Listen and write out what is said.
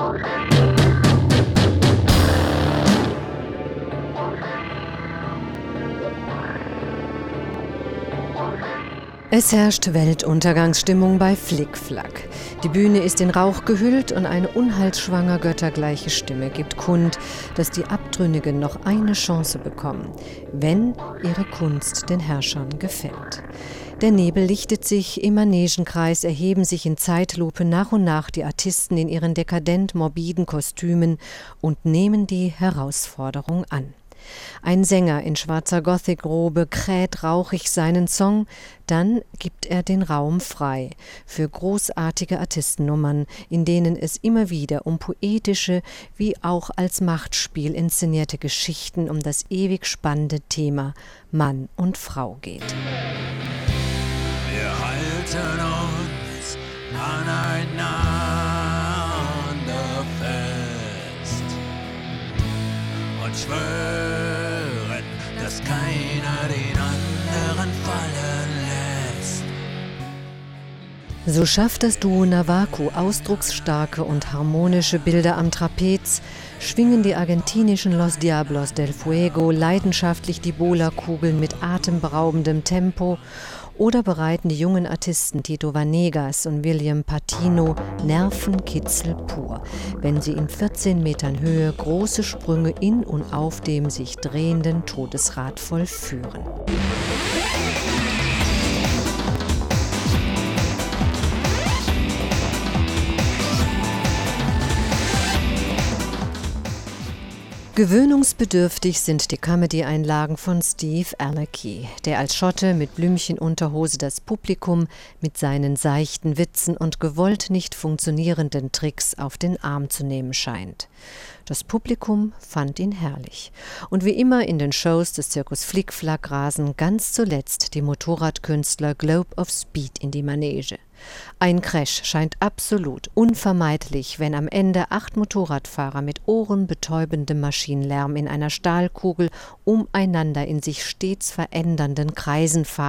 Es herrscht Weltuntergangsstimmung bei Flick-Flack. Die Bühne ist in Rauch gehüllt und eine unheilsschwanger göttergleiche Stimme gibt kund, dass die Abtrünnigen noch eine Chance bekommen, wenn ihre Kunst den Herrschern gefällt. Der Nebel lichtet sich, im Manegenkreis erheben sich in Zeitlupe nach und nach die Artisten in ihren dekadent-morbiden Kostümen und nehmen die Herausforderung an. Ein Sänger in schwarzer Gothic-Robe kräht rauchig seinen Song, dann gibt er den Raum frei für großartige Artistennummern, in denen es immer wieder um poetische wie auch als Machtspiel inszenierte Geschichten um das ewig spannende Thema Mann und Frau geht. Wir halten uns aneinander fest und schwören, dass keiner den anderen fallen lässt. So schafft das Duo Navaku ausdrucksstarke und harmonische Bilder am Trapez, schwingen die argentinischen Los Diablos del Fuego leidenschaftlich die Bola-Kugeln mit atemberaubendem Tempo oder bereiten die jungen Artisten Tito Vanegas und William Patino Nervenkitzel pur, wenn sie in 14 Metern Höhe große Sprünge in und auf dem sich drehenden Todesrad vollführen. Gewöhnungsbedürftig sind die Comedy-Einlagen von Steve Aoki, der als Schotte mit Blümchenunterhose das Publikum mit seinen seichten Witzen und gewollt nicht funktionierenden Tricks auf den Arm zu nehmen scheint. Das Publikum fand ihn herrlich. Und wie immer in den Shows des Zirkus Flick-Flack rasen ganz zuletzt die Motorradkünstler Globe of Speed in die Manege. Ein Crash scheint absolut unvermeidlich, wenn am Ende 8 Motorradfahrer mit ohrenbetäubendem Maschinenlärm in einer Stahlkugel umeinander in sich stets verändernden Kreisen fahren